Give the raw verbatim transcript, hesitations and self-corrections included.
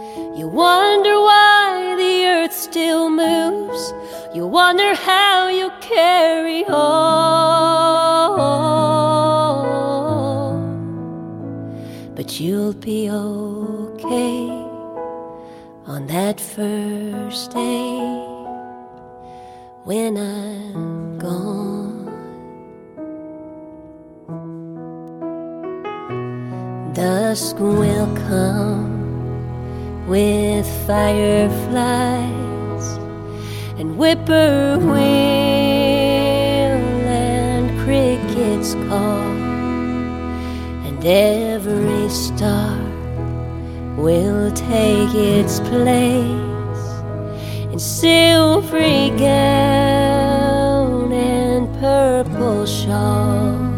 You wonder why the earth still moves. You wonder how you carry on. But you'll be okay on that first day when I'm gone. Dusk will come with fireflies and whippoorwill and crickets call, and every star will take its place in silvery gown and purple shawl.